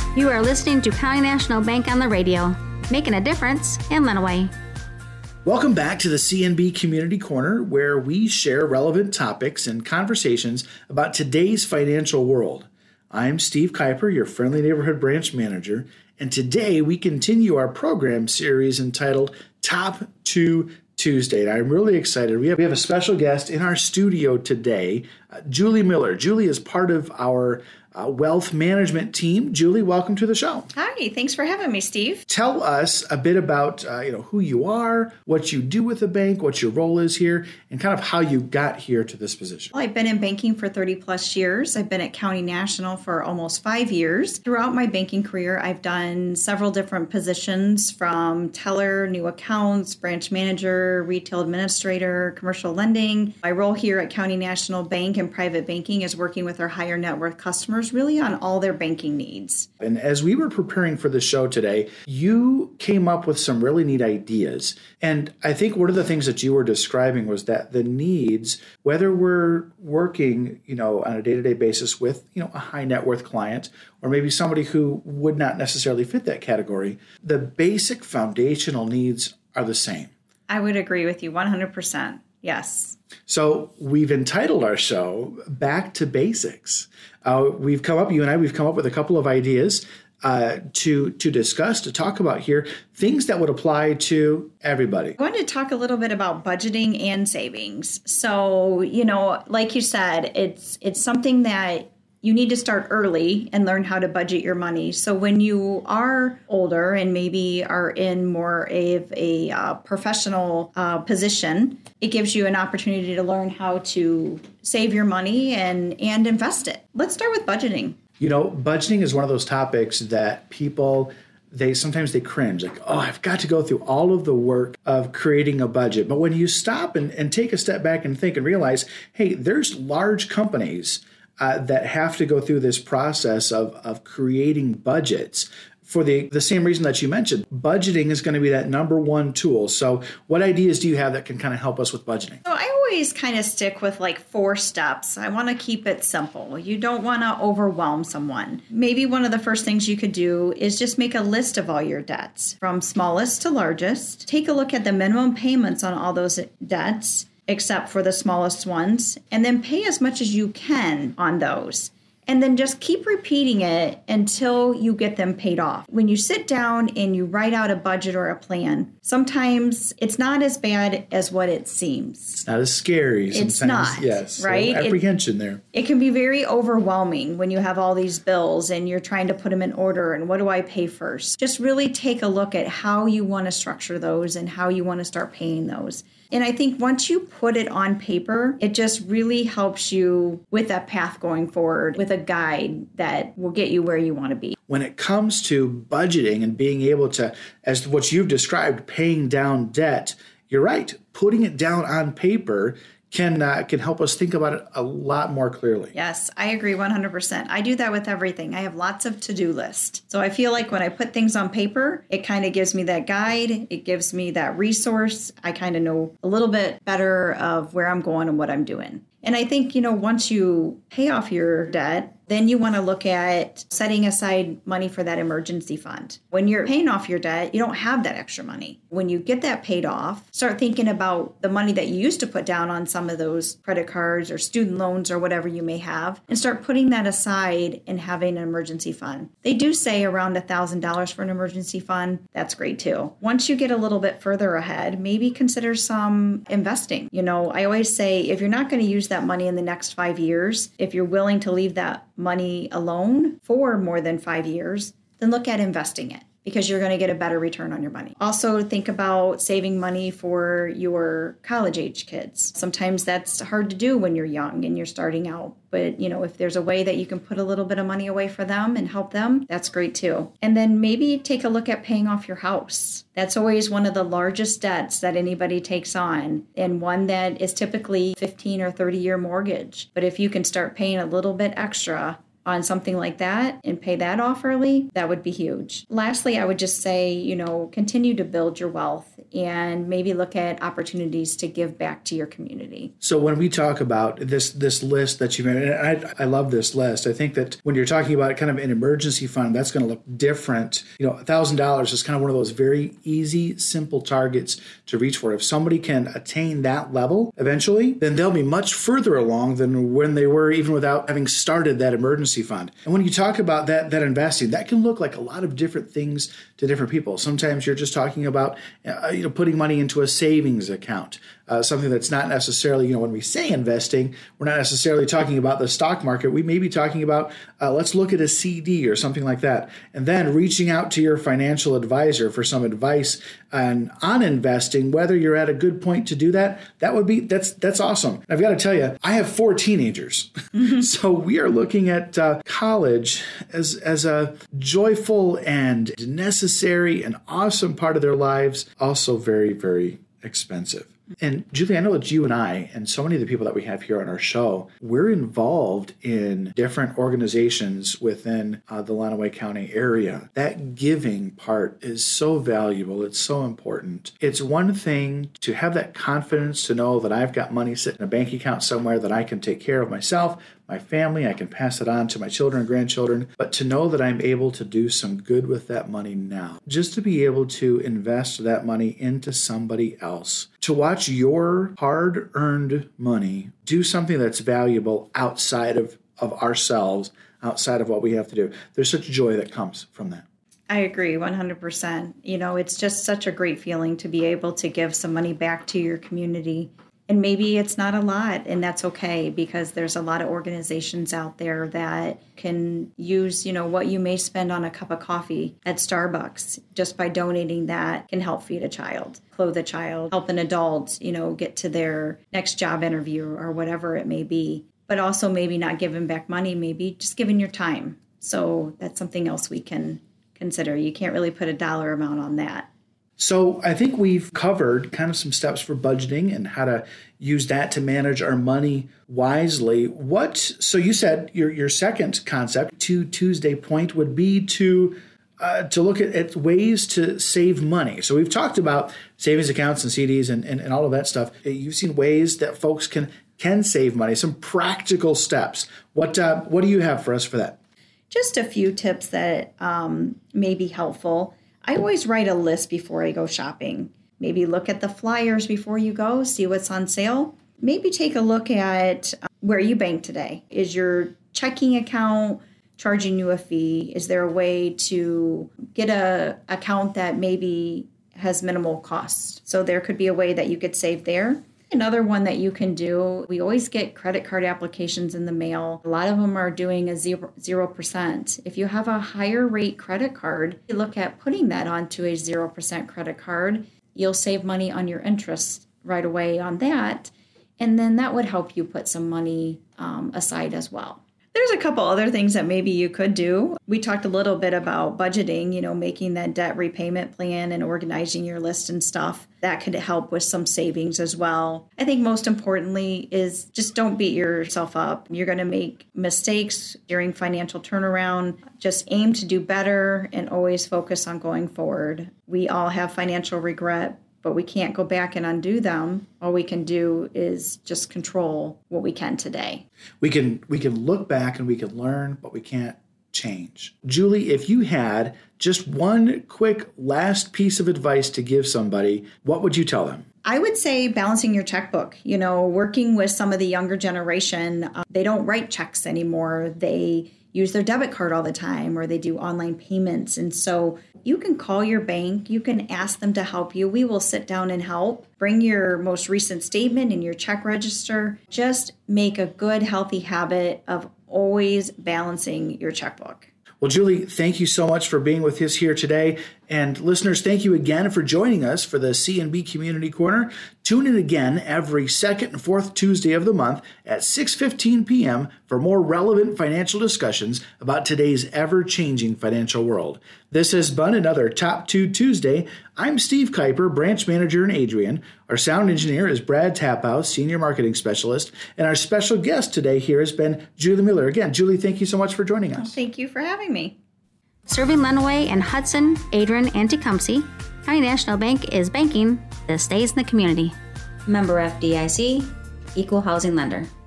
You are listening to County National Bank on the radio, making a difference in Lenawee. Welcome back to the CNB Community Corner, where we share relevant topics and conversations about today's financial world. I'm Steve Kuiper, your friendly neighborhood branch manager, and today we continue our program series entitled Top 2 Tuesday. And I'm really excited. We have a special guest in our studio today, Julie Miller. Julie is part of our wealth management team. Julie, welcome to the show. Hi, thanks for having me, Steve. Tell us a bit about who you are, what you do with the bank, what your role is here, and kind of how you got here to this position. Well, I've been in banking for 30 plus years. I've been at County National for almost 5 years. Throughout my banking career, I've done several different positions from teller, new accounts, branch manager, retail administrator, commercial lending. My role here at County National Bank and private banking is working with our higher net worth customers really on all their banking needs. And as we were preparing for the show today, you came up with some really neat ideas. And I think one of the things that you were describing was that the needs, whether we're working, on a day-to-day basis with, a high net worth client, or maybe somebody who would not necessarily fit that category, the basic foundational needs are the same. I would agree with you 100%. Yes. So we've entitled our show Back to Basics. We've come up with a couple of ideas to discuss, to talk about here, things that would apply to everybody. I wanted to talk a little bit about budgeting and savings. So, like you said, it's something that you need to start early and learn how to budget your money. So when you are older and maybe are in more of a professional position, it gives you an opportunity to learn how to save your money and invest it. Let's start with budgeting. Budgeting is one of those topics that people, sometimes they cringe, like, oh, I've got to go through all of the work of creating a budget. But when you stop and take a step back and think and realize, hey, there's large companies that have to go through this process of creating budgets for the same reason that you mentioned. Budgeting is going to be that number one tool. So what ideas do you have that can kind of help us with budgeting? So I always kind of stick with like 4 steps. I want to keep it simple. You don't want to overwhelm someone. Maybe one of the first things you could do is just make a list of all your debts from smallest to largest. Take a look at the minimum payments on all those debts, except for the smallest ones, and then pay as much as you can on those. And then just keep repeating it until you get them paid off. When you sit down and you write out a budget or a plan, sometimes it's not as bad as what it seems. It's not as scary. It's not. Yes. Right? Apprehension there. It can be very overwhelming when you have all these bills and you're trying to put them in order and what do I pay first? Just really take a look at how you want to structure those and how you want to start paying those. And I think once you put it on paper, it just really helps you with that path going forward with a guide that will get you where you want to be. When it comes to budgeting and being able to, as what you've described, paying down debt, you're right. Putting it down on paper can help us think about it a lot more clearly. Yes, I agree 100%. I do that with everything. I have lots of to-do lists. So I feel like when I put things on paper, it kind of gives me that guide. It gives me that resource. I kind of know a little bit better of where I'm going and what I'm doing. And I think, once you pay off your debt, then you want to look at setting aside money for that emergency fund. When you're paying off your debt, you don't have that extra money. When you get that paid off, start thinking about the money that you used to put down on some of those credit cards or student loans or whatever you may have, and start putting that aside and having an emergency fund. They do say around $1,000 for an emergency fund. That's great too. Once you get a little bit further ahead, maybe consider some investing. I always say if you're not going to use that money in the next 5 years, if you're willing to leave that money alone for more than 5 years, then look at investing it because you're going to get a better return on your money. Also, think about saving money for your college-age kids. Sometimes that's hard to do when you're young and you're starting out. But, if there's a way that you can put a little bit of money away for them and help them, that's great too. And then maybe take a look at paying off your house. That's always one of the largest debts that anybody takes on, and one that is typically 15 or 30-year mortgage. But if you can start paying a little bit extra on something like that and pay that off early, that would be huge. Lastly, I would just say, continue to build your wealth and maybe look at opportunities to give back to your community. So when we talk about this list that you made, and I love this list. I think that when you're talking about kind of an emergency fund, that's going to look different. $1,000 is kind of one of those very easy, simple targets to reach for. If somebody can attain that level eventually, then they'll be much further along than when they were even without having started that emergency fund. And when you talk about that investing, that can look like a lot of different things to different people. Sometimes you're just talking about putting money into a savings account, something that's not necessarily, when we say investing, we're not necessarily talking about the stock market. We may be talking about, let's look at a CD or something like that. And then reaching out to your financial advisor for some advice on investing, whether you're at a good point to do that, that's awesome. I've got to tell you, I have 4 teenagers. Mm-hmm. So we are looking at college as a joyful and necessary and awesome part of their lives, also very, very expensive. And Julie, I know that you and I and so many of the people that we have here on our show, we're involved in different organizations within the Lenawee County area. That giving part is so valuable. It's so important. It's one thing to have that confidence to know that I've got money sitting in a bank account somewhere that I can take care of myself, my family, I can pass it on to my children and grandchildren, but to know that I'm able to do some good with that money now, just to be able to invest that money into somebody else, to watch your hard-earned money do something that's valuable outside of ourselves, outside of what we have to do. There's such joy that comes from that. I agree 100%. It's just such a great feeling to be able to give some money back to your community. And maybe it's not a lot, and that's okay, because there's a lot of organizations out there that can use, what you may spend on a cup of coffee at Starbucks. Just by donating that can help feed a child, clothe a child, help an adult, get to their next job interview or whatever it may be. But also maybe not giving back money, maybe just giving your time. So that's something else we can consider. You can't really put a dollar amount on that. So I think we've covered kind of some steps for budgeting and how to use that to manage our money wisely. So you said your second concept, Tuesday point, would be to look at ways to save money. So we've talked about savings accounts and CDs and all of that stuff. You've seen ways that folks can save money, some practical steps. What do you have for us for that? Just a few tips that may be helpful. I always write a list before I go shopping. Maybe look at the flyers before you go, see what's on sale. Maybe take a look at where you bank today. Is your checking account charging you a fee? Is there a way to get a account that maybe has minimal costs? So there could be a way that you could save there. Another one that you can do, we always get credit card applications in the mail. A lot of them are doing a 0%. If you have a higher rate credit card, you look at putting that onto a 0% credit card. You'll save money on your interest right away on that. And then that would help you put some money aside as well. There's a couple other things that maybe you could do. We talked a little bit about budgeting, making that debt repayment plan and organizing your list and stuff. That could help with some savings as well. I think most importantly is just don't beat yourself up. You're going to make mistakes during financial turnaround. Just aim to do better and always focus on going forward. We all have financial regret, but we can't go back and undo them. All we can do is just control what we can today. We can look back and we can learn, but we can't change. Julie, if you had just one quick last piece of advice to give somebody, what would you tell them? I would say balancing your checkbook. Working with some of the younger generation, they don't write checks anymore. They use their debit card all the time, or they do online payments. And so you can call your bank. You can ask them to help you. We will sit down and help. Bring your most recent statement and your check register. Just make a good, healthy habit of always balancing your checkbook. Well, Julie, thank you so much for being with us here today. And listeners, thank you again for joining us for the CNB Community Corner. Tune in again every second and fourth Tuesday of the month at 6:15 p.m. for more relevant financial discussions about today's ever-changing financial world. This has been another Top 2 Tuesday. I'm Steve Kuiper, branch manager in Adrian. Our sound engineer is Brad Taphouse, senior marketing specialist. And our special guest today here has been Julie Miller. Again, Julie, thank you so much for joining us. Thank you for having me. Serving Lenawee and Hudson, Adrian, and Tecumseh, County National Bank is banking that stays in the community. Member FDIC, Equal Housing Lender.